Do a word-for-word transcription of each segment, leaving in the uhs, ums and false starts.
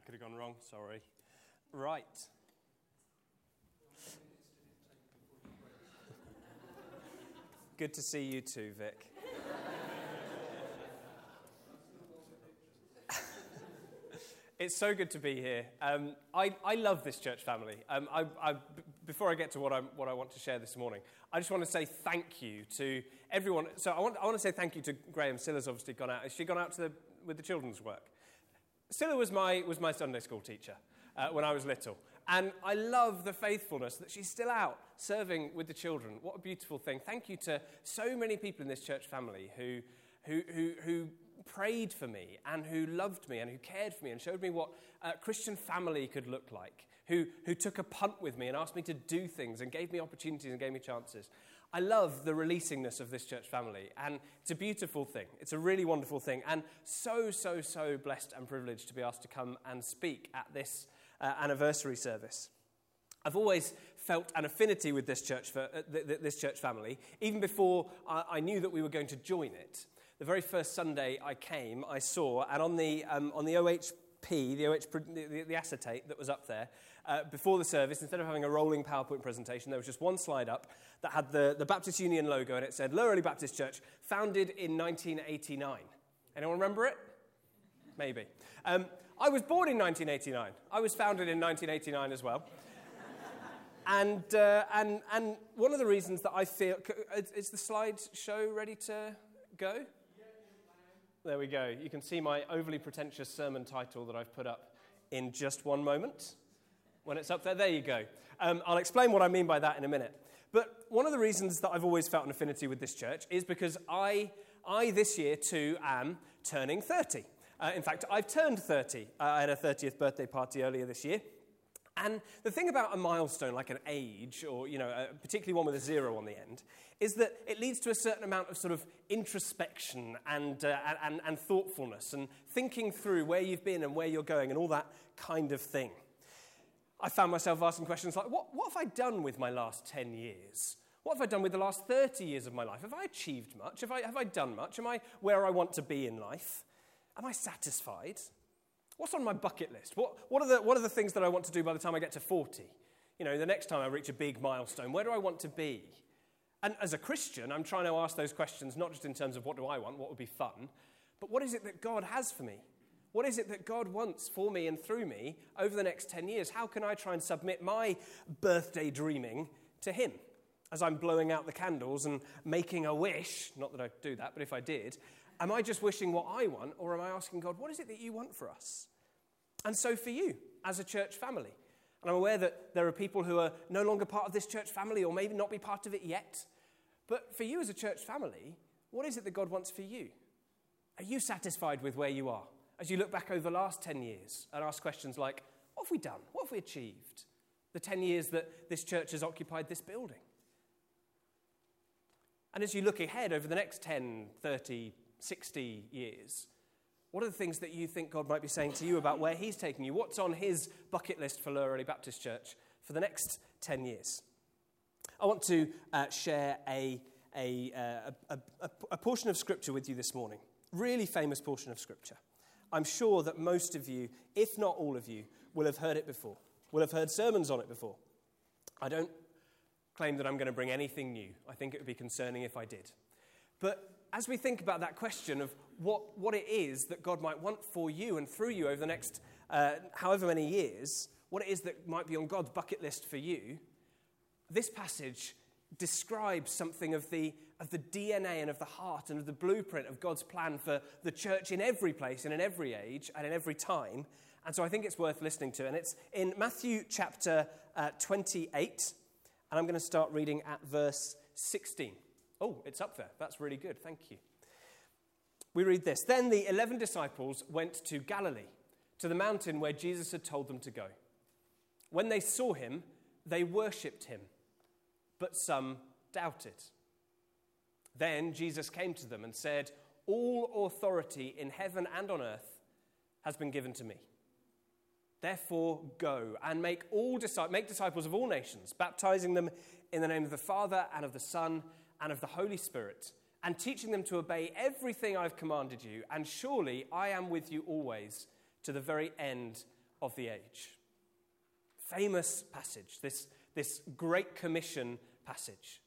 could have gone wrong, sorry. Right. Good to see you too, Vic. It's so good to be here. Um, I, I love this church family. Um, I, I, b- before I get to what I what I want to share this morning, I just want to say thank you to everyone. So I want I want to say thank you to Graham. Scylla's obviously gone out. Has she gone out to the, with the children's work? Scylla was my was my Sunday school teacher uh, when I was little, and I love the faithfulness that she's still out serving with the children. What a beautiful thing! Thank you to so many people in this church family who who who. who prayed for me and who loved me and who cared for me and showed me what a Christian family could look like, who, who took a punt with me and asked me to do things and gave me opportunities and gave me chances. I love the releasingness of this church family, and it's a beautiful thing. It's a really wonderful thing, and so, so, so blessed and privileged to be asked to come and speak at this uh, anniversary service. I've always felt an affinity with this church, for, uh, th- th- this church family, even before I, I knew that we were going to join it. The very first Sunday I came, I saw, and on the um, on the O H P, the, O H, the, the acetate that was up there, uh, before the service, instead of having a rolling PowerPoint presentation, there was just one slide up that had the, the Baptist Union logo, and it said, Lower Early Baptist Church, founded in nineteen eighty-nine. Anyone remember it? Maybe. Um, I was born in nineteen eighty-nine. I was founded in nineteen eighty-nine as well. and, uh, and, and one of the reasons that I feel... Is the slideshow ready to go? There we go. You can see my overly pretentious sermon title that I've put up in just one moment. When it's up there, there you go. Um, I'll explain what I mean by that in a minute. But one of the reasons that I've always felt an affinity with this church is because I, I this year too am turning thirty. Uh, in fact, I've turned thirty. Uh, I had a thirtieth birthday party earlier this year. And the thing about a milestone, like an age, or, you know, uh, particularly one with a zero on the end, is that it leads to a certain amount of sort of introspection and, uh, and, and thoughtfulness and thinking through where you've been and where you're going and all that kind of thing. I found myself asking questions like, what, what have I done with my last ten years? What have I done with the last thirty years of my life? Have I achieved much? Have I, have I done much? Am I where I want to be in life? Am I satisfied? What's on my bucket list? What, what, are the, what are the things that I want to do by the time I get to forty? You know, the next time I reach a big milestone, where do I want to be? And as a Christian, I'm trying to ask those questions not just in terms of what do I want, what would be fun, but what is it that God has for me? What is it that God wants for me and through me over the next ten years? How can I try and submit my birthday dreaming to him as I'm blowing out the candles and making a wish? Not that I do that, but if I did, am I just wishing what I want, or am I asking God, what is it that you want for us? And so for you, as a church family, and I'm aware that there are people who are no longer part of this church family or maybe not be part of it yet, but for you as a church family, what is it that God wants for you? Are you satisfied with where you are? As you look back over the last ten years and ask questions like, what have we done? What have we achieved? The ten years that this church has occupied this building. And as you look ahead over the next ten, thirty, sixty years, what are the things that you think God might be saying to you about where he's taking you? What's on his bucket list for Lower Early Baptist Church for the next ten years? I want to uh, share a, a, uh, a, a, a portion of Scripture with you this morning. Really famous portion of Scripture. I'm sure that most of you, if not all of you, will have heard it before, will have heard sermons on it before. I don't claim that I'm going to bring anything new. I think it would be concerning if I did. But as we think about that question of what, what it is that God might want for you and through you over the next uh, however many years, what it is that might be on God's bucket list for you, this passage describes something of the, of the D N A and of the heart and of the blueprint of God's plan for the church in every place and in every age and in every time. And so I think it's worth listening to. And it's in Matthew chapter uh, twenty-eight, and I'm going to start reading at verse sixteen. Oh, it's up there. That's really good. Thank you. We read this. Then the eleven disciples went to Galilee, to the mountain where Jesus had told them to go. When they saw him, they worshipped him, but some doubted. Then Jesus came to them and said, all authority in heaven and on earth has been given to me. Therefore, go and make all disciples, make disciples of all nations, baptizing them in the name of the Father and of the Son and of the Holy Spirit, and teaching them to obey everything I've commanded you. And surely I am with you always to the very end of the age. Famous passage, this, this Great Commission passage.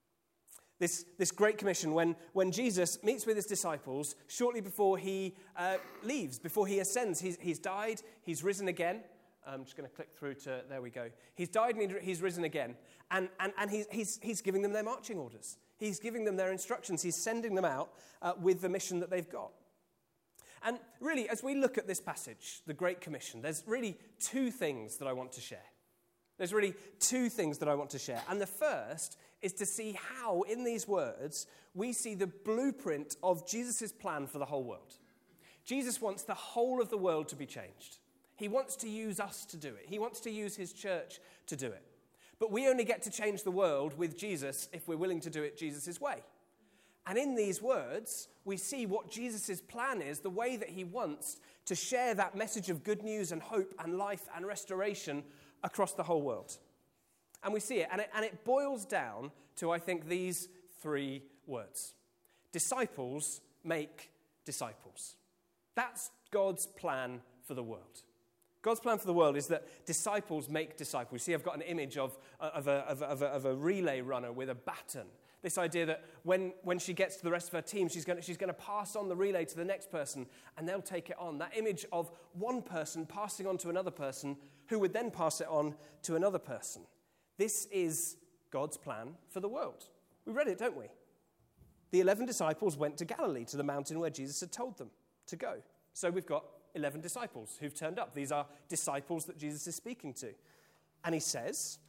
This, this Great Commission when, when Jesus meets with his disciples shortly before he uh, leaves, before he ascends. He's, he's died, he's risen again. I'm just going to click through to, there we go. He's died and he's risen again. And, and, and he's, he's, he's giving them their marching orders. He's giving them their instructions. He's sending them out uh, with the mission that they've got. And really, as we look at this passage, the Great Commission, there's really two things that I want to share. There's really two things that I want to share. And the first is to see how, in these words, we see the blueprint of Jesus' plan for the whole world. Jesus wants the whole of the world to be changed. He wants to use us to do it. He wants to use his church to do it. But we only get to change the world with Jesus if we're willing to do it Jesus' way. And in these words, we see what Jesus' plan is, the way that he wants to share that message of good news and hope and life and restoration across the whole world. And we see it, and it, and it boils down to, I think, these three words. Disciples make disciples. That's God's plan for the world. God's plan for the world is that disciples make disciples. See, I've got an image of, of, a, of, a, of, a, of a relay runner with a baton. This idea that when, when she gets to the rest of her team, she's going, to, she's going to pass on the relay to the next person, and they'll take it on. That image of one person passing on to another person who would then pass it on to another person. This is God's plan for the world. We read it, don't we? The eleven disciples went to Galilee, to the mountain where Jesus had told them to go. So we've got eleven disciples who've turned up. These are disciples that Jesus is speaking to. And he says,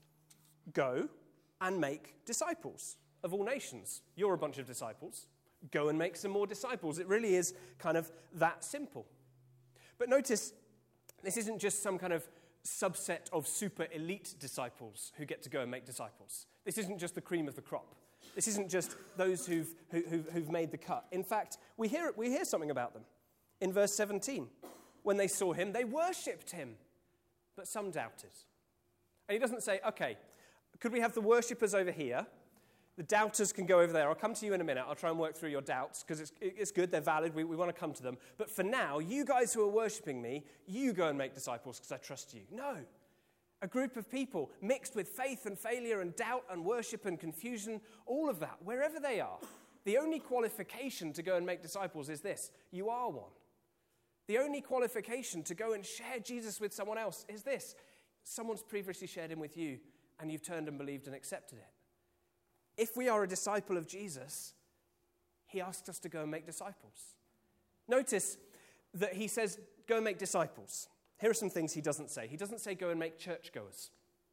go and make disciples of all nations. You're a bunch of disciples. Go and make some more disciples. It really is kind of that simple. But notice, this isn't just some kind of subset of super elite disciples who get to go and make disciples. This isn't just the cream of the crop. This isn't just those who've, who, who've, who've made the cut. In fact, we hear, we hear something about them. In verse seventeen, when they saw him, they worshipped him, but some doubted. And he doesn't say, okay, could we have the worshippers over here? The doubters can go over there. I'll come to you in a minute. I'll try and work through your doubts because it's, it's good. They're valid. We, we want to come to them. But for now, you guys who are worshipping me, you go and make disciples because I trust you. No. A group of people mixed with faith and failure and doubt and worship and confusion, all of that, wherever they are. The only qualification to go and make disciples is this: you are one. The only qualification to go and share Jesus with someone else is this: someone's previously shared him with you and you've turned and believed and accepted it. If we are a disciple of Jesus, he asks us to go and make disciples. Notice that he says, go and make disciples. Here are some things he doesn't say. He doesn't say go and make churchgoers.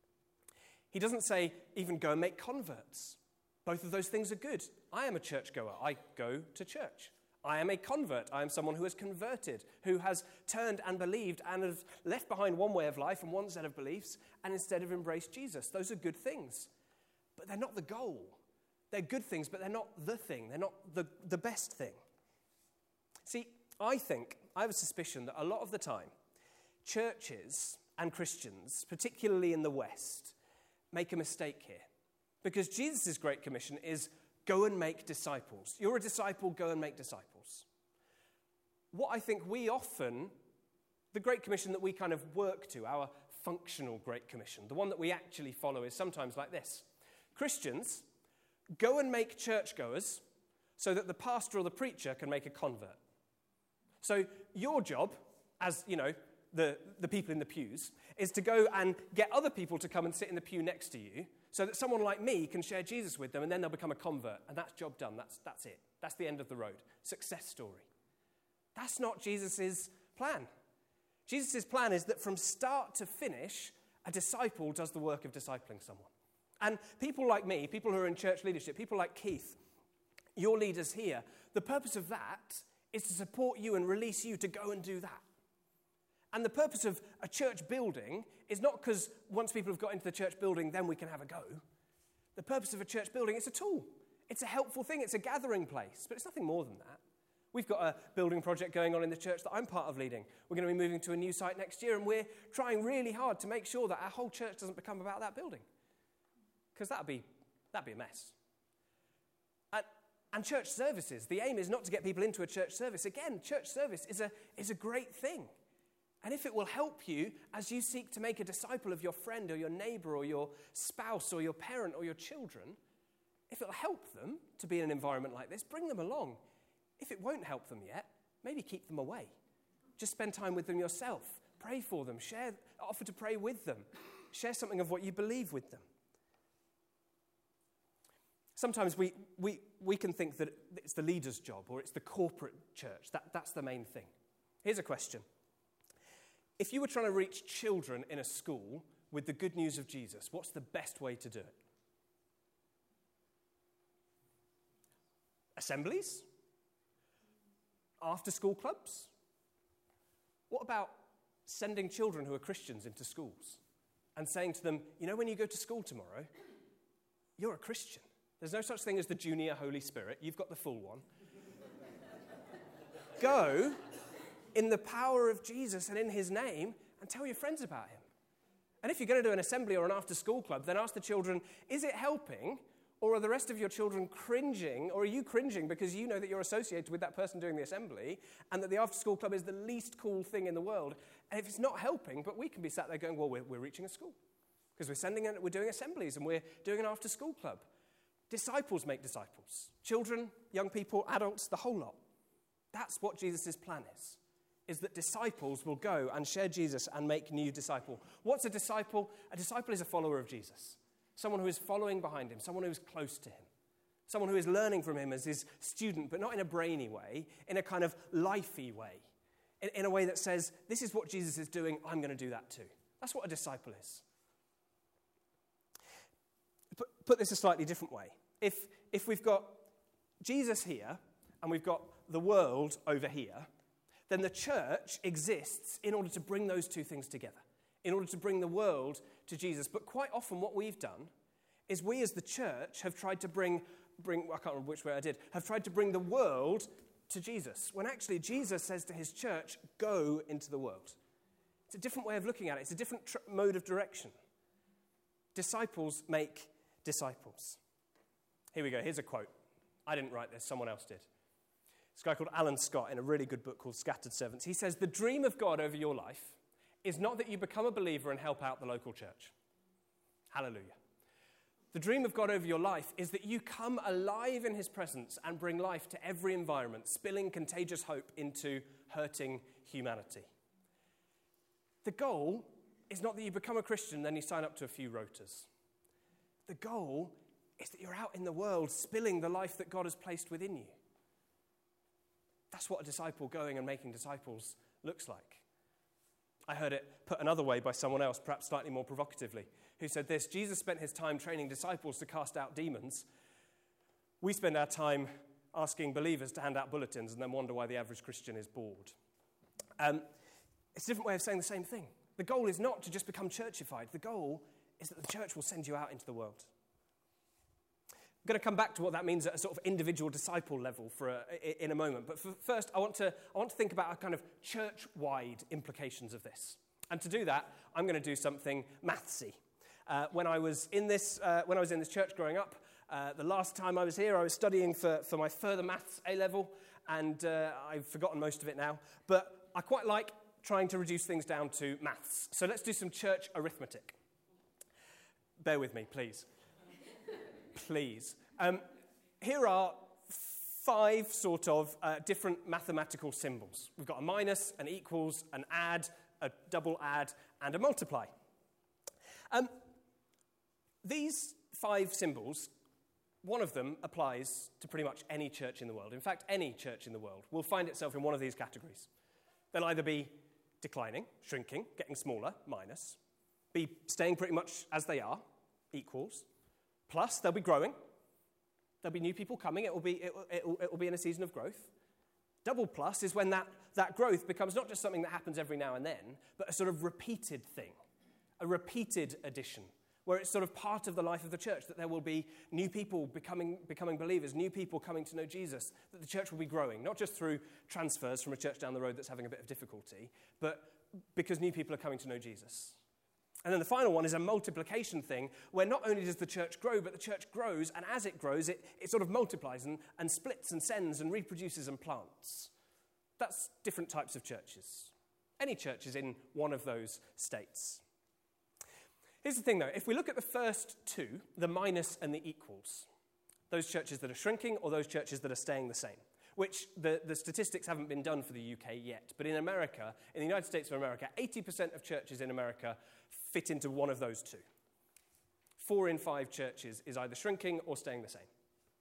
He doesn't say even go and make converts. Both of those things are good. I am a churchgoer. I go to church. I am a convert. I am someone who has converted, who has turned and believed and has left behind one way of life and one set of beliefs and instead have embraced Jesus. Those are good things. But they're not the goal. They're good things, but they're not the thing. They're not the, the best thing. See, I think, I have a suspicion that a lot of the time, churches and Christians, particularly in the West, make a mistake here. Because Jesus' Great Commission is go and make disciples. You're a disciple, go and make disciples. What I think we often, the Great Commission that we kind of work to, our functional Great Commission, the one that we actually follow is sometimes like this. Christians, go and make churchgoers so that the pastor or the preacher can make a convert. So your job, as, you know, the, the people in the pews, is to go and get other people to come and sit in the pew next to you so that someone like me can share Jesus with them and then they'll become a convert. And that's job done. That's, that's it. That's the end of the road. Success story. That's not Jesus' plan. Jesus' plan is that from start to finish, a disciple does the work of discipling someone. And people like me, people who are in church leadership, people like Keith, your leaders here, the purpose of that is to support you and release you to go and do that. And the purpose of a church building is not because once people have got into the church building, then we can have a go. The purpose of a church building, it's a tool. It's a helpful thing. It's a gathering place. But it's nothing more than that. We've got a building project going on in the church that I'm part of leading. We're going to be moving to a new site next year, and we're trying really hard to make sure that our whole church doesn't become about that building. Because that'd be, that'd be a mess. And, and church services, the aim is not to get people into a church service. Again, church service is a, is a great thing. and if it will help you as you seek to make a disciple of your friend or your neighbor or your spouse or your parent or your children, if it'll help them to be in an environment like this, bring them along. If it won't help them yet, maybe keep them away. Just spend time with them yourself. Pray for them. Share, offer to pray with them. Share something of what you believe with them. Sometimes we, we, we can think that it's the leader's job or it's the corporate church. That, that's the main thing. Here's a question. If you were trying to reach children in a school with the good news of Jesus, what's the best way to do it? Assemblies? After-school clubs? What about sending children who are Christians into schools and saying to them, you know, when you go to school tomorrow, you're a Christian. There's no such thing as the junior Holy Spirit. You've got the full one. Go in the power of Jesus and in his name and tell your friends about him. And if you're going to do an assembly or an after-school club, then ask the children, is it helping? Or are the rest of your children cringing? Or are you cringing because you know that you're associated with that person doing the assembly and that the after-school club is the least cool thing in the world? And if it's not helping, but we can be sat there going, well, we're, we're reaching a school because we're sending it, we're doing assemblies and we're doing an after-school club. Disciples make disciples. Children, young people, adults, the whole lot. That's what Jesus' plan is, is that disciples will go and share Jesus and make new disciples. What's a disciple? A disciple is a follower of Jesus. Someone who is following behind him, someone who is close to him, someone who is learning from him as his student, but not in a brainy way, in a kind of lifey way, in, in a way that says, this is what Jesus is doing, I'm going to do that too. That's what a disciple is. Put, put this a slightly different way. If, if we've got Jesus here and we've got the world over here, then the church exists in order to bring those two things together, in order to bring the world to Jesus. But quite often what we've done is we as the church have tried to bring, bring I can't remember which way I did, have tried to bring the world to Jesus, when actually Jesus says to his church, go into the world. It's a different way of looking at it. It's a different tr- mode of direction. Disciples make disciples. Here we go. Here's a quote. I didn't write this. Someone else did. This guy called Alan Scott in a really good book called Scattered Servants. He says, the dream of God over your life is not that you become a believer and help out the local church. Hallelujah. The dream of God over your life is that you come alive in his presence and bring life to every environment, spilling contagious hope into hurting humanity. The goal is not that you become a Christian and then you sign up to a few rotas. The goal is that you're out in the world spilling the life that God has placed within you. That's what a disciple going and making disciples looks like. I heard it put another way by someone else, perhaps slightly more provocatively, who said this: Jesus spent his time training disciples to cast out demons. We spend our time asking believers to hand out bulletins and then wonder why the average Christian is bored. Um, it's a different way of saying the same thing. The goal is not to just become churchified. The goal is that the church will send you out into the world. I'm going to come back to what that means at a sort of individual disciple level for a, in a moment. But for, first, I want to I want to think about a kind of church-wide implications of this. And to do that, I'm going to do something mathsy. Uh, when I was in this uh, when I was in this church growing up, uh, the last time I was here, I was studying for, for my further maths A-level, and uh, I've forgotten most of it now. But I quite like trying to reduce things down to maths. So let's do some church arithmetic. Bear with me, please. Please. Um, here are five sort of uh, different mathematical symbols. We've got a minus, an equals, an add, a double add, and a multiply. Um, these five symbols, one of them applies to pretty much any church in the world. In fact, any church in the world will find itself in one of these categories. They'll either be declining, shrinking, getting smaller, minus, be staying pretty much as they are, equals, plus they'll be growing. There'll be new people coming. It will be, it will, it will, it will be in a season of growth. Double plus is when that, that growth becomes not just something that happens every now and then, but a sort of repeated thing, a repeated addition, where it's sort of part of the life of the church, that there will be new people becoming, becoming believers, new people coming to know Jesus, that the church will be growing, not just through transfers from a church down the road that's having a bit of difficulty, but because new people are coming to know Jesus. And then the final one is a multiplication thing, where not only does the church grow, but the church grows, and as it grows, it, it sort of multiplies and, and splits and sends and reproduces and plants. That's different types of churches. Any church is in one of those states. Here's the thing, though. If we look at the first two, the minus and the equals, those churches that are shrinking or those churches that are staying the same, which the, the statistics haven't been done for the U K yet, but in America, in the United States of America, eighty percent of churches in America fit into one of those two. Four in five churches is either shrinking or staying the same.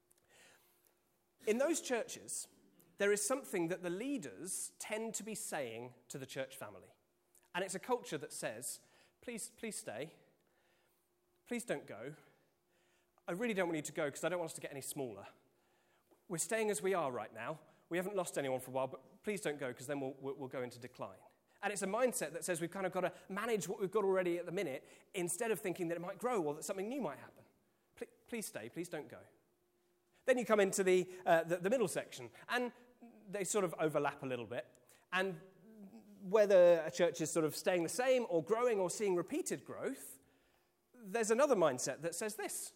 In those churches, there is something that the leaders tend to be saying to the church family. And it's a culture that says, please, please stay. Please don't go. I really don't want you to go because I don't want us to get any smaller. We're staying as we are right now. We haven't lost anyone for a while, but please don't go because then we'll, we'll, we'll go into decline. And it's a mindset that says we've kind of got to manage what we've got already at the minute instead of thinking that it might grow or that something new might happen. Please, please stay. Please don't go. Then you come into the, uh, the, the middle section, and they sort of overlap a little bit. And whether a church is sort of staying the same or growing or seeing repeated growth, there's another mindset that says this: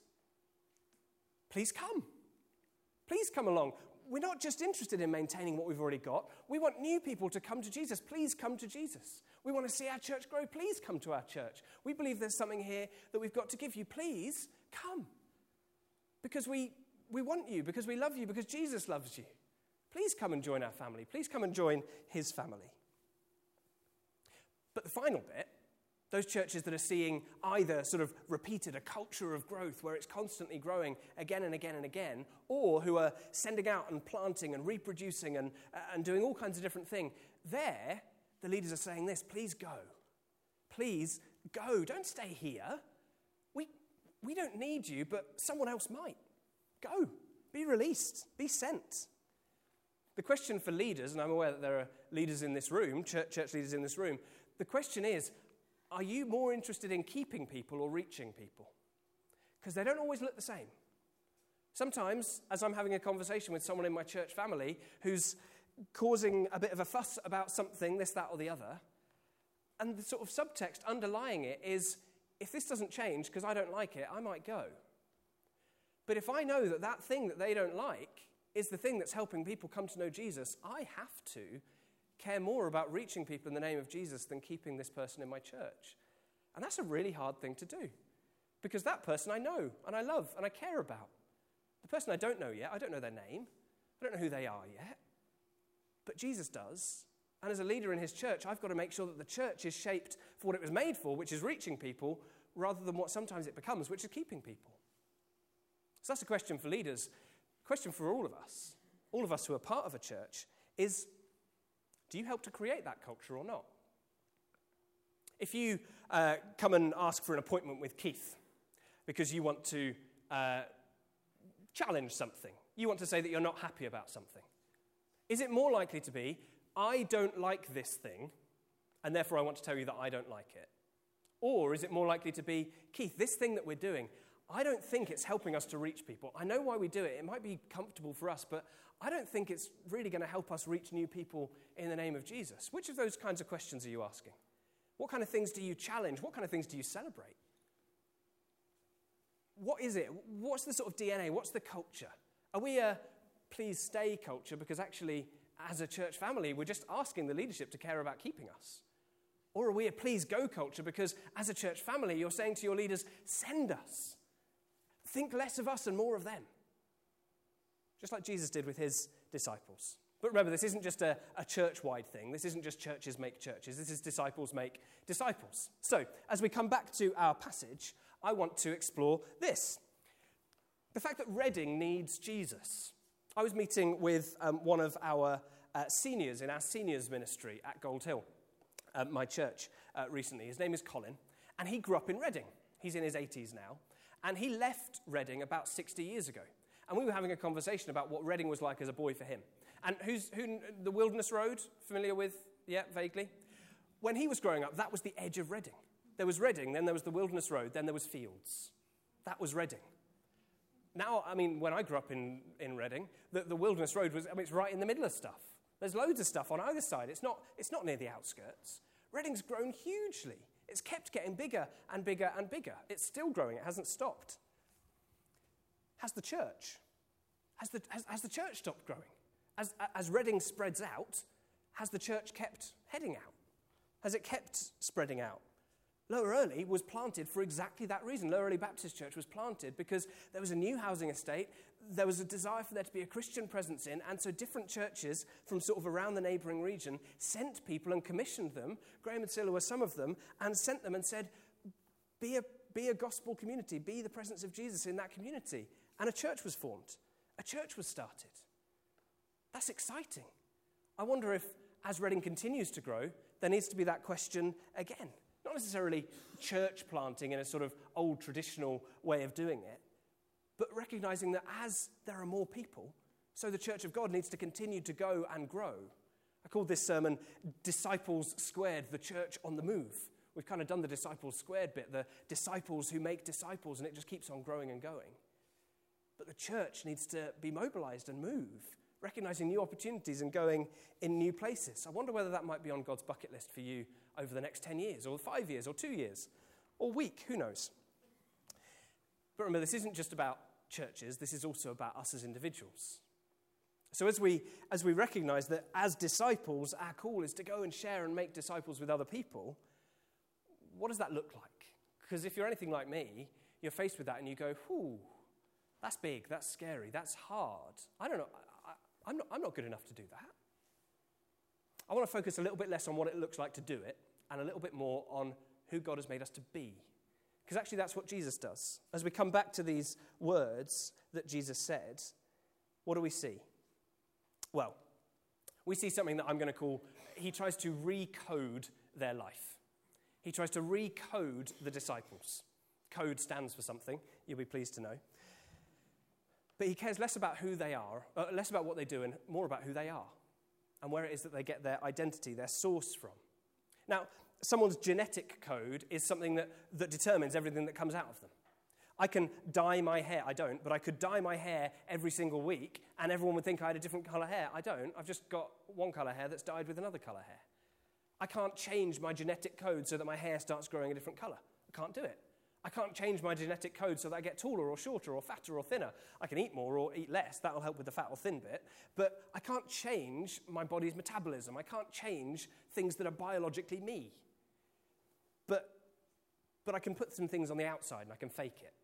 please come. Please come along. We're not just interested in maintaining what we've already got. We want new people to come to Jesus. Please come to Jesus. We want to see our church grow. Please come to our church. We believe there's something here that we've got to give you. Please come. Because we, we want you, because we love you, because Jesus loves you. Please come and join our family. Please come and join his family. But the final bit, those churches that are seeing either sort of repeated a culture of growth where it's constantly growing again and again and again, or who are sending out and planting and reproducing and, uh, and doing all kinds of different things, there, the leaders are saying this: please go. Please go. Don't stay here. We, we don't need you, but someone else might. Go. Be released. Be sent. The question for leaders, and I'm aware that there are leaders in this room, church, church leaders in this room, the question is, are you more interested in keeping people or reaching people? Because they don't always look the same. Sometimes, as I'm having a conversation with someone in my church family who's causing a bit of a fuss about something, this, that, or the other, and the sort of subtext underlying it is, if this doesn't change because I don't like it, I might go. But if I know that that thing that they don't like is the thing that's helping people come to know Jesus, I have to care more about reaching people in the name of Jesus than keeping this person in my church. And that's a really hard thing to do, because that person I know and I love and I care about. The person I don't know yet, I don't know their name, I don't know who they are yet, but Jesus does. And as a leader in his church, I've got to make sure that the church is shaped for what it was made for, which is reaching people, rather than what sometimes it becomes, which is keeping people. So that's a question for leaders. A question for all of us, all of us who are part of a church, is: do you help to create that culture or not? If you uh, come and ask for an appointment with Keith because you want to uh, challenge something, you want to say that you're not happy about something, is it more likely to be, I don't like this thing, and therefore I want to tell you that I don't like it? Or is it more likely to be, Keith, this thing that we're doing, I don't think it's helping us to reach people. I know why we do it. It might be comfortable for us, but I don't think it's really going to help us reach new people in the name of Jesus. Which of those kinds of questions are you asking? What kind of things do you challenge? What kind of things do you celebrate? What is it? What's the sort of D N A? What's the culture? Are we a please stay culture because actually, as a church family, we're just asking the leadership to care about keeping us? Or are we a please go culture because as a church family, you're saying to your leaders, send us. Think less of us and more of them. Just like Jesus did with his disciples. But remember, this isn't just a, a church-wide thing. This isn't just churches make churches. This is disciples make disciples. So, as we come back to our passage, I want to explore this. The fact that Reading needs Jesus. I was meeting with um, one of our uh, seniors in our seniors ministry at Gold Hill, uh, my church, uh, recently. His name is Colin, and he grew up in Reading. He's in his eighties now. And he left Reading about sixty years ago. And we were having a conversation about what Reading was like as a boy for him. And who's who? The Wilderness Road, familiar with? Yeah, vaguely. When he was growing up, that was the edge of Reading. There was Reading, then there was the Wilderness Road, then there was Fields. That was Reading. Now, I mean, when I grew up in, in Reading, the, the Wilderness Road was, I mean, it's right in the middle of stuff. There's loads of stuff on either side. It's not, it's not near the outskirts. Reading's grown hugely. It's kept getting bigger and bigger and bigger. It's still growing. It hasn't stopped. Has the church? Has the, has, has the church stopped growing? As, as Reading spreads out, has the church kept heading out? Has it kept spreading out? Lower Early was planted for exactly that reason. Lower Early Baptist Church was planted because there was a new housing estate, there was a desire for there to be a Christian presence in, and so different churches from sort of around the neighbouring region sent people and commissioned them. Graham and Scylla were some of them, and sent them and said, be a, be a gospel community, be the presence of Jesus in that community. And a church was formed. A church was started. That's exciting. I wonder if, as Reading continues to grow, there needs to be that question again. Not necessarily church planting in a sort of old traditional way of doing it, but recognizing that as there are more people, so the church of God needs to continue to go and grow. I called this sermon Disciples Squared, the church on the move. We've kind of done the disciples squared bit, the disciples who make disciples, and it just keeps on growing and going. But the church needs to be mobilized and move, recognizing new opportunities and going in new places. I wonder whether that might be on God's bucket list for you over the next ten years, or five years, or two years, or week, who knows? But remember, this isn't just about churches, this is also about us as individuals. So as we as we recognize that as disciples, our call is to go and share and make disciples with other people, what does that look like? Because if you're anything like me, you're faced with that and you go, whew, that's big, that's scary, that's hard. I don't know, I, I, I'm not, I'm not good enough to do that. I want to focus a little bit less on what it looks like to do it and a little bit more on who God has made us to be. Because actually that's what Jesus does. As we come back to these words that Jesus said, what do we see? Well, we see something that I'm going to call, he tries to recode their life. He tries to recode the disciples. Code stands for something, you'll be pleased to know. But he cares less about who they are, uh, less about what they do, and more about who they are and where it is that they get their identity, their source from. Now, someone's genetic code is something that, that determines everything that comes out of them. I can dye my hair. I don't, but I could dye my hair every single week, and everyone would think I had a different colour hair. I don't. I've just got one colour hair that's dyed with another colour hair. I can't change my genetic code so that my hair starts growing a different colour. I can't do it. I can't change my genetic code so that I get taller or shorter or fatter or thinner. I can eat more or eat less. That'll help with the fat or thin bit. But I can't change my body's metabolism. I can't change things that are biologically me. But, but I can put some things on the outside and I can fake it.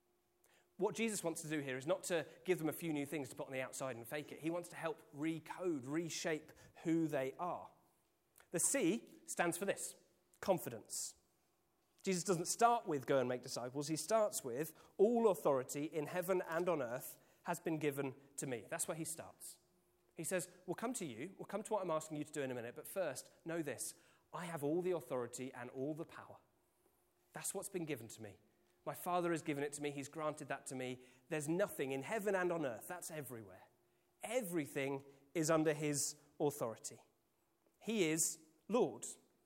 What Jesus wants to do here is not to give them a few new things to put on the outside and fake it. He wants to help recode, reshape who they are. The C stands for this, confidence. Jesus doesn't start with go and make disciples. He starts with all authority in heaven and on earth has been given to me. That's where he starts. He says, we'll come to you. We'll come to what I'm asking you to do in a minute. But first, know this. I have all the authority and all the power. That's what's been given to me. My Father has given it to me. He's granted that to me. There's nothing in heaven and on earth. That's everywhere. Everything is under his authority. He is Lord.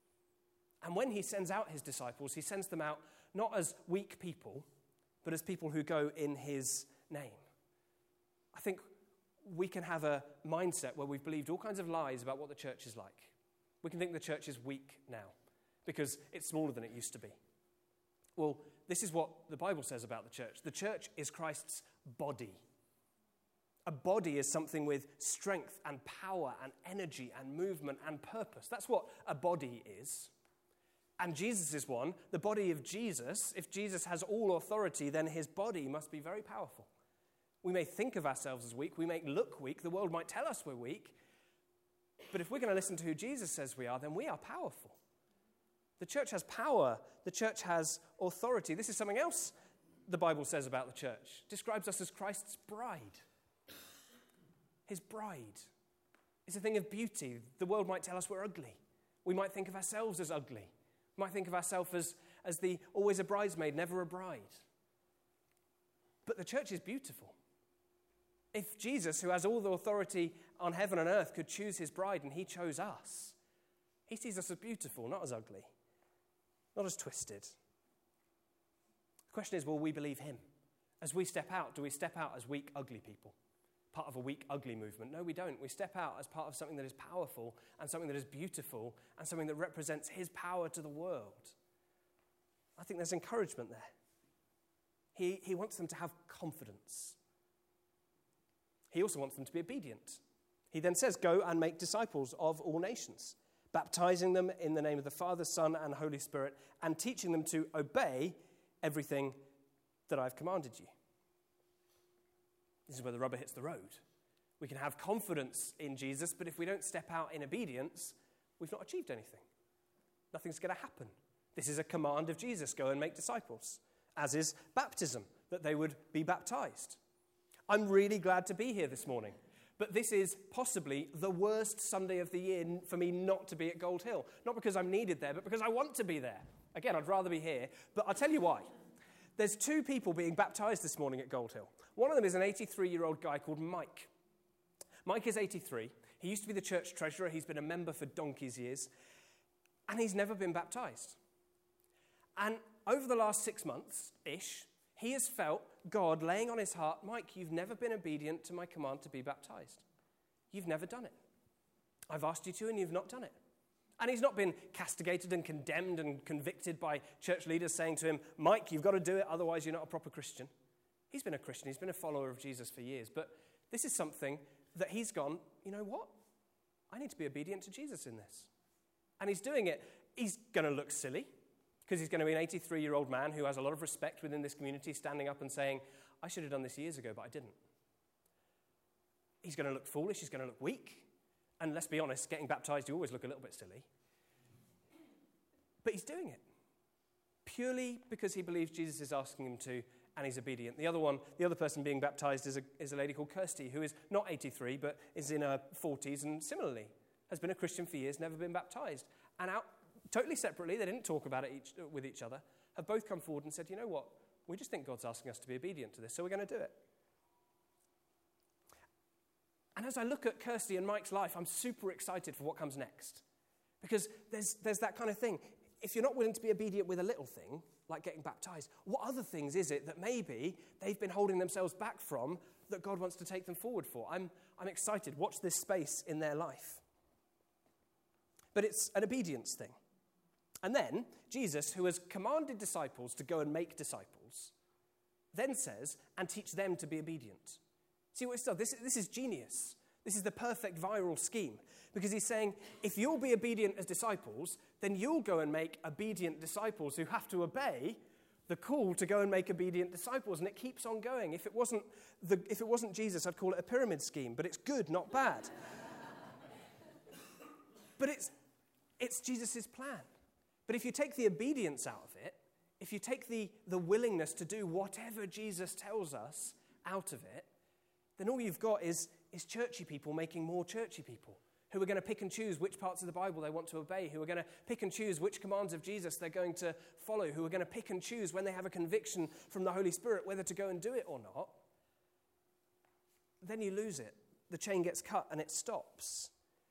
And when he sends out his disciples, he sends them out not as weak people, but as people who go in his name. I think we can have a mindset where we've believed all kinds of lies about what the church is like. We can think the church is weak now because it's smaller than it used to be. Well, this is what the Bible says about the church. The church is Christ's body. A body is something with strength and power and energy and movement and purpose. That's what a body is. And Jesus is one, the body of Jesus. If Jesus has all authority, then his body must be very powerful. We may think of ourselves as weak. We may look weak. The world might tell us we're weak. But if we're going to listen to who Jesus says we are, then we are powerful. The church has power. The church has authority. This is something else the Bible says about the church. It describes us as Christ's bride. His bride is a thing of beauty. The world might tell us we're ugly. We might think of ourselves as ugly. We might think of ourselves as, as the always a bridesmaid, never a bride. But the church is beautiful. If Jesus, who has all the authority on heaven and earth, could choose his bride and he chose us, he sees us as beautiful, not as ugly, not as twisted. The question is, will we believe him? As we step out, do we step out as weak, ugly people? Part of a weak, ugly movement? No, we don't. We step out as part of something that is powerful and something that is beautiful and something that represents his power to the world. I think there's encouragement there. He, he wants them to have confidence. He also wants them to be obedient. He then says, go and make disciples of all nations, baptizing them in the name of the Father, Son, and Holy Spirit, and teaching them to obey everything that I've commanded you. This is where the rubber hits the road. We can have confidence in Jesus, but if we don't step out in obedience, we've not achieved anything. Nothing's going to happen. This is a command of Jesus, go and make disciples, as is baptism, that they would be baptized. I'm really glad to be here this morning, but this is possibly the worst Sunday of the year for me not to be at Gold Hill. Not because I'm needed there, but because I want to be there. Again, I'd rather be here, but I'll tell you why. There's two people being baptized this morning at Gold Hill. One of them is an eighty-three-year-old guy called Mike. Mike is eighty-three. He used to be the church treasurer. He's been a member for donkey's years. And he's never been baptized. And over the last six months-ish, he has felt God laying on his heart, Mike, you've never been obedient to my command to be baptized. You've never done it. I've asked you to, and you've not done it. And he's not been castigated and condemned and convicted by church leaders saying to him, Mike, you've got to do it, otherwise you're not a proper Christian. He's been a Christian. He's been a follower of Jesus for years. But this is something that he's gone, you know what? I need to be obedient to Jesus in this. And he's doing it. He's going to look silly because he's going to be an eighty-three-year-old man who has a lot of respect within this community standing up and saying, I should have done this years ago, but I didn't. He's going to look foolish. He's going to look weak. And let's be honest, getting baptized, you always look a little bit silly. But he's doing it purely because he believes Jesus is asking him to, and he's obedient. The other one, the other person being baptized is a, is a lady called Kirsty, who is not eighty-three, but is in her forties, and similarly has been a Christian for years, never been baptized. And out totally separately, they didn't talk about it each, with each other, have both come forward and said, you know what, we just think God's asking us to be obedient to this, so we're going to do it. And as I look at Kirsty and Mike's life, I'm super excited for what comes next. Because there's, there's that kind of thing. If you're not willing to be obedient with a little thing, like getting baptized, what other things is it that maybe they've been holding themselves back from that God wants to take them forward for? I'm, I'm excited. Watch this space in their life. But it's an obedience thing. And then Jesus, who has commanded disciples to go and make disciples, then says, and teach them to be obedient. See what he's done? This, this is genius. This is the perfect viral scheme. Because he's saying, if you'll be obedient as disciples, then you'll go and make obedient disciples who have to obey the call to go and make obedient disciples. And it keeps on going. If it wasn't, the, if it wasn't Jesus, I'd call it a pyramid scheme. But it's good, not bad. But it's, it's Jesus' plan. But if you take the obedience out of it, if you take the, the willingness to do whatever Jesus tells us out of it, then all you've got is, is churchy people making more churchy people who are going to pick and choose which parts of the Bible they want to obey, who are going to pick and choose which commands of Jesus they're going to follow, who are going to pick and choose when they have a conviction from the Holy Spirit whether to go and do it or not. Then you lose it. The chain gets cut and it stops.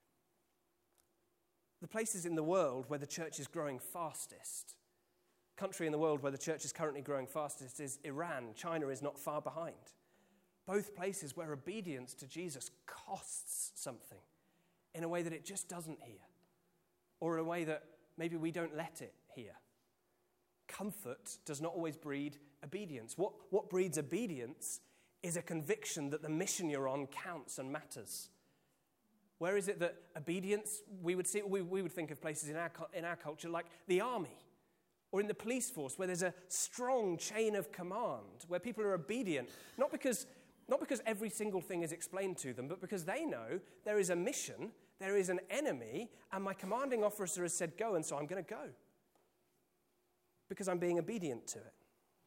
The places in the world where the church is growing fastest, country in the world where the church is currently growing fastest is Iran. China is not far behind. Both places where obedience to Jesus costs something in a way that it just doesn't here, or in a way that maybe we don't let it here. Comfort does not always breed obedience. What, what breeds obedience is a conviction that the mission you're on counts and matters. Where is it that obedience, we would see, we, we would think of places in our, in our culture like the army, or in the police force, where there's a strong chain of command, where people are obedient, not because Not because every single thing is explained to them, but because they know there is a mission, there is an enemy, and my commanding officer has said go, and so I'm going to go. Because I'm being obedient to it.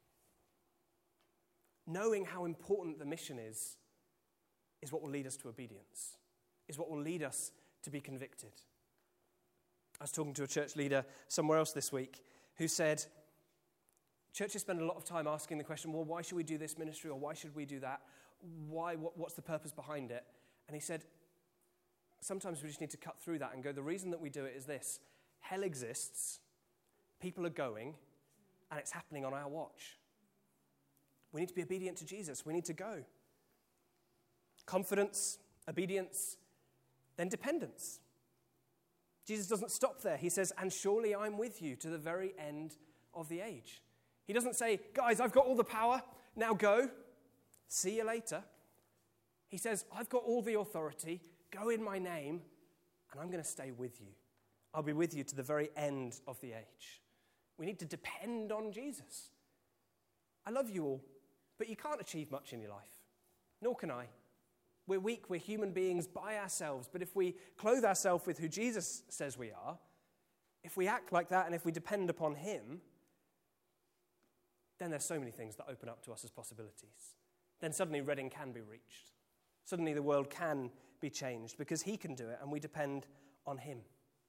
Knowing how important the mission is, is what will lead us to obedience, is what will lead us to be convicted. I was talking to a church leader somewhere else this week who said, churches spend a lot of time asking the question, well, why should we do this ministry, or why should we do that? Why? What, what's the purpose behind it? And he said, sometimes we just need to cut through that and go, the reason that we do it is this. Hell exists, people are going, and it's happening on our watch. We need to be obedient to Jesus. We need to go. Confidence, obedience, then dependence. Jesus doesn't stop there. He says, and surely I'm with you to the very end of the age. He doesn't say, guys, I've got all the power, now go. See you later. He says, I've got all the authority, go in my name, and I'm going to stay with you. I'll be with you to the very end of the age. We need to depend on Jesus. I love you all, but you can't achieve much in your life. Nor can I. We're weak, we're human beings by ourselves, but if we clothe ourselves with who Jesus says we are, if we act like that and if we depend upon him, then there's so many things that open up to us as possibilities. Then suddenly Reading can be reached. Suddenly the world can be changed because he can do it and we depend on him.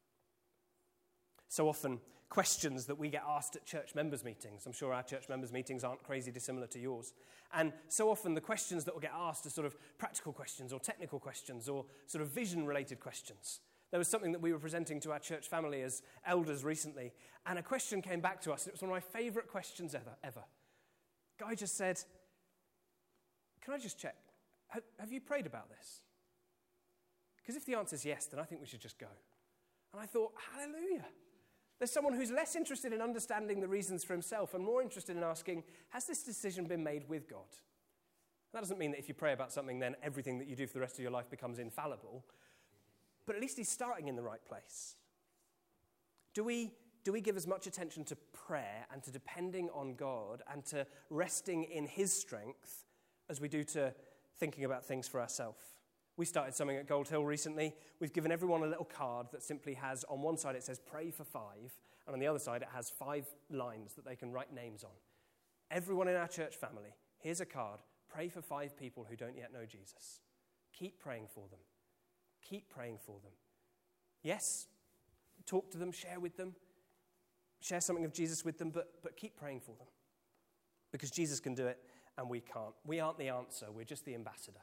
So often, questions that we get asked at church members' meetings. I'm sure our church members' meetings aren't crazy dissimilar to yours. And so often the questions that will get asked are sort of practical questions or technical questions or sort of vision-related questions. There was something that we were presenting to our church family as elders recently, and a question came back to us. It was one of my favourite questions ever, ever. Guy just said, can I just check, have, have you prayed about this? Because if the answer is yes, then I think we should just go. And I thought, hallelujah. There's someone who's less interested in understanding the reasons for himself and more interested in asking, has this decision been made with God? That doesn't mean that if you pray about something, then everything that you do for the rest of your life becomes infallible. But at least he's starting in the right place. Do we, do we give as much attention to prayer and to depending on God and to resting in his strength as we do to thinking about things for ourselves? We started something at Gold Hill recently. We've given everyone a little card that simply has, on one side it says pray for five, and on the other side it has five lines that they can write names on. Everyone in our church family, here's a card. Pray for five people who don't yet know Jesus. Keep praying for them. Keep praying for them. Yes, talk to them, share with them, share something of Jesus with them, but, but keep praying for them. Because Jesus can do it and we can't. We aren't the answer, we're just the ambassador.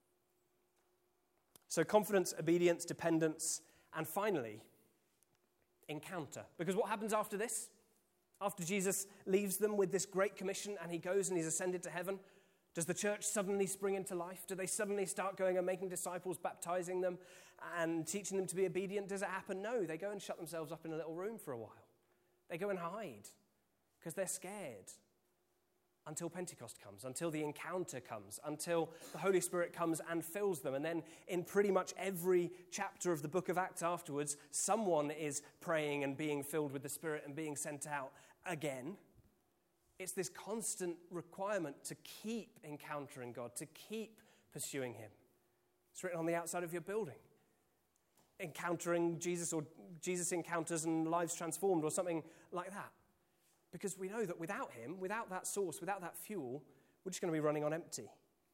So confidence, obedience, dependence, and finally, encounter. Because what happens after this? After Jesus leaves them with this great commission and he goes and he's ascended to heaven, does the church suddenly spring into life? Do they suddenly start going and making disciples, baptizing them and teaching them to be obedient? Does it happen? No, they go and shut themselves up in a little room for a while. They go and hide because they're scared. Until Pentecost comes, until the encounter comes, until the Holy Spirit comes and fills them. And then in pretty much every chapter of the book of Acts afterwards, someone is praying and being filled with the Spirit and being sent out again. It's this constant requirement to keep encountering God, to keep pursuing him. It's written on the outside of your building. Encountering Jesus, or Jesus encounters and lives transformed, or something like that. Because we know that without him, without that source, without that fuel, we're just going to be running on empty.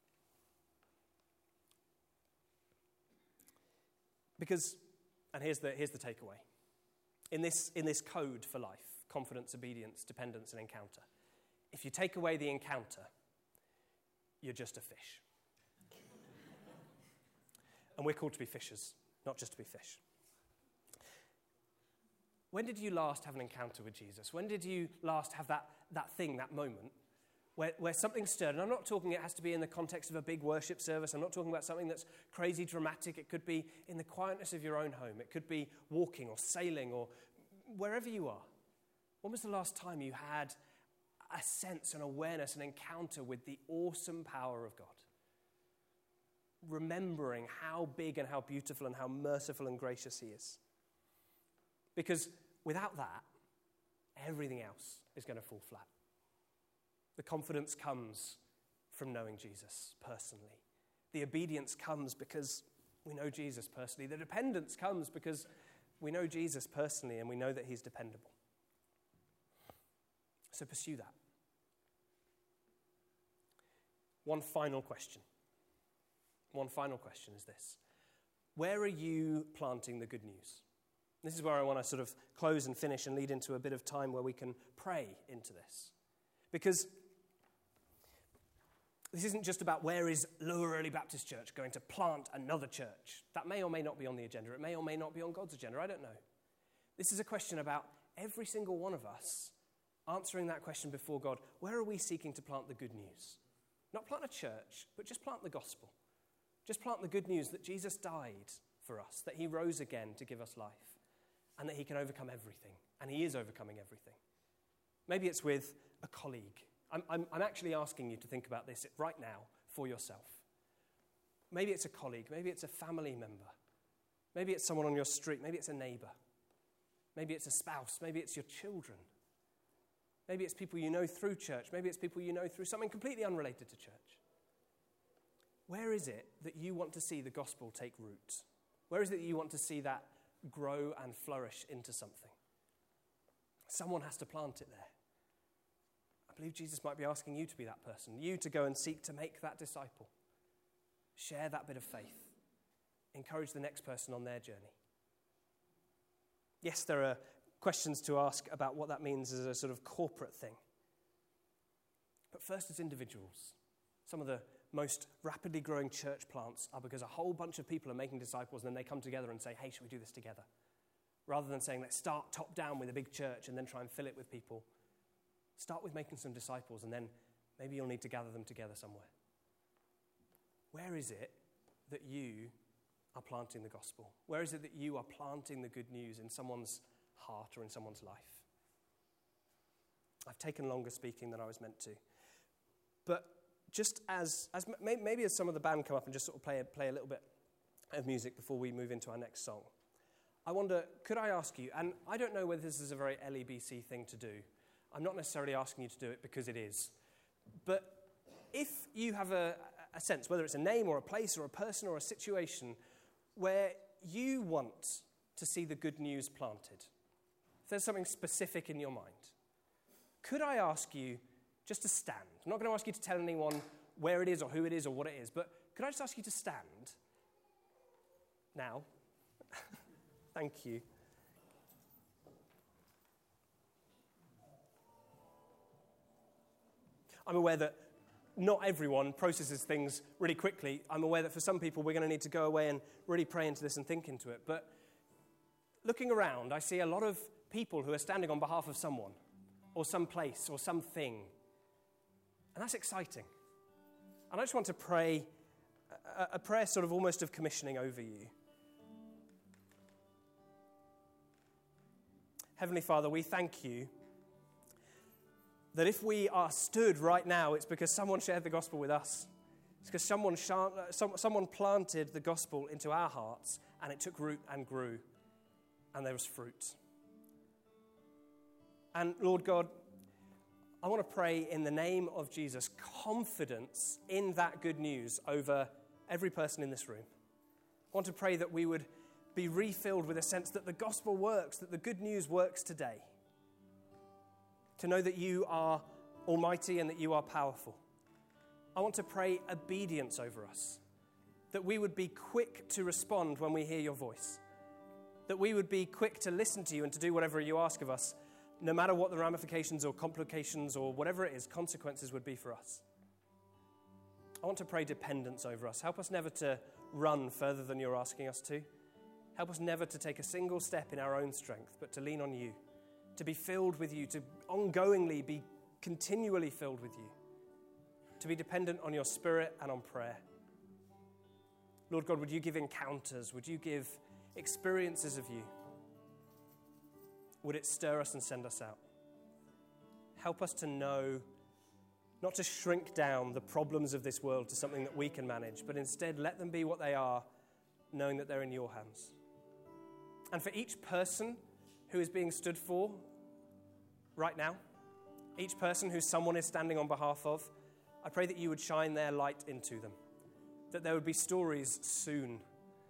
Because, and here's the, here's the takeaway. In this, in this code for life, confidence, obedience, dependence, and encounter, if you take away the encounter, you're just a fish. And we're called to be fishers, not just to be fish. When did you last have an encounter with Jesus? When did you last have that, that thing, that moment, where, where something stirred? And I'm not talking it has to be in the context of a big worship service. I'm not talking about something that's crazy dramatic. It could be in the quietness of your own home. It could be walking or sailing or wherever you are. When was the last time you had a sense, an awareness, an encounter with the awesome power of God? Remembering how big and how beautiful and how merciful and gracious he is. Because without that, everything else is going to fall flat. The confidence comes from knowing Jesus personally. The obedience comes because we know Jesus personally. The dependence comes because we know Jesus personally and we know that he's dependable. So pursue that. One final question. One final question is this. Where are you planting the good news? This is where I want to sort of close and finish and lead into a bit of time where we can pray into this. Because this isn't just about where is Lower Early Baptist Church going to plant another church. That may or may not be on the agenda. It may or may not be on God's agenda. I don't know. This is a question about every single one of us answering that question before God. Where are we seeking to plant the good news? Not plant a church, but just plant the gospel. Just plant the good news that Jesus died for us, that he rose again to give us life. And that he can overcome everything. And he is overcoming everything. Maybe it's with a colleague. I'm, I'm, I'm actually asking you to think about this right now for yourself. Maybe it's a colleague. Maybe it's a family member. Maybe it's someone on your street. Maybe it's a neighbor. Maybe it's a spouse. Maybe it's your children. Maybe it's people you know through church. Maybe it's people you know through something completely unrelated to church. Where is it that you want to see the gospel take root? Where is it that you want to see that grow and flourish into something? Someone has to plant it there. I believe Jesus might be asking you to be that person, you to go and seek to make that disciple. Share that bit of faith. Encourage the next person on their journey. Yes, there are questions to ask about what that means as a sort of corporate thing. But first, as individuals, some of the most rapidly growing church plants are because a whole bunch of people are making disciples and then they come together and say, hey, should we do this together? Rather than saying, let's start top down with a big church and then try and fill it with people. Start with making some disciples and then maybe you'll need to gather them together somewhere. Where is it that you are planting the gospel? Where is it that you are planting the good news in someone's heart or in someone's life? I've taken longer speaking than I was meant to. But just as, as maybe as some of the band come up and just sort of play, play a little bit of music before we move into our next song, I wonder, could I ask you, and I don't know whether this is a very L E B C thing to do. I'm not necessarily asking you to do it because it is. But if you have a, a sense, whether it's a name or a place or a person or a situation where you want to see the good news planted, if there's something specific in your mind, could I ask you just to stand? I'm not going to ask you to tell anyone where it is or who it is or what it is, but could I just ask you to stand now? Thank you. I'm aware that not everyone processes things really quickly. I'm aware that for some people we're going to need to go away and really pray into this and think into it. But looking around, I see a lot of people who are standing on behalf of someone or some place or something. And that's exciting. And I just want to pray a, a prayer sort of almost of commissioning over you. Heavenly Father, we thank you that if we are stood right now, it's because someone shared the gospel with us. It's because someone, someone planted the gospel into our hearts and it took root and grew and there was fruit. And Lord God, I want to pray in the name of Jesus, confidence in that good news over every person in this room. I want to pray that we would be refilled with a sense that the gospel works, that the good news works today. To know that you are almighty and that you are powerful. I want to pray obedience over us, that we would be quick to respond when we hear your voice, that we would be quick to listen to you and to do whatever you ask of us, no matter what the ramifications or complications or whatever it is, consequences would be for us. I want to pray dependence over us. Help us never to run further than you're asking us to. Help us never to take a single step in our own strength, but to lean on you, to be filled with you, to ongoingly be continually filled with you, to be dependent on your Spirit and on prayer. Lord God, would you give encounters? Would you give experiences of you? Would it stir us and send us out? Help us to know, not to shrink down the problems of this world to something that we can manage, but instead let them be what they are, knowing that they're in your hands. And for each person who is being stood for right now, each person who someone is standing on behalf of, I pray that you would shine their light into them, that there would be stories soon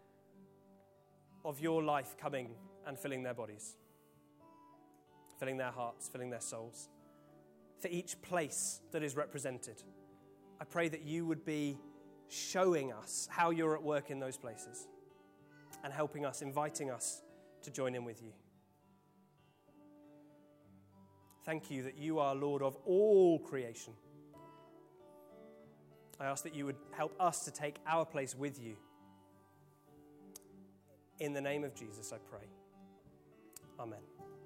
of your life coming and filling their bodies, filling their hearts, filling their souls. For each place that is represented, I pray that you would be showing us how you're at work in those places and helping us, inviting us to join in with you. Thank you that you are Lord of all creation. I ask that you would help us to take our place with you. In the name of Jesus, I pray. Amen.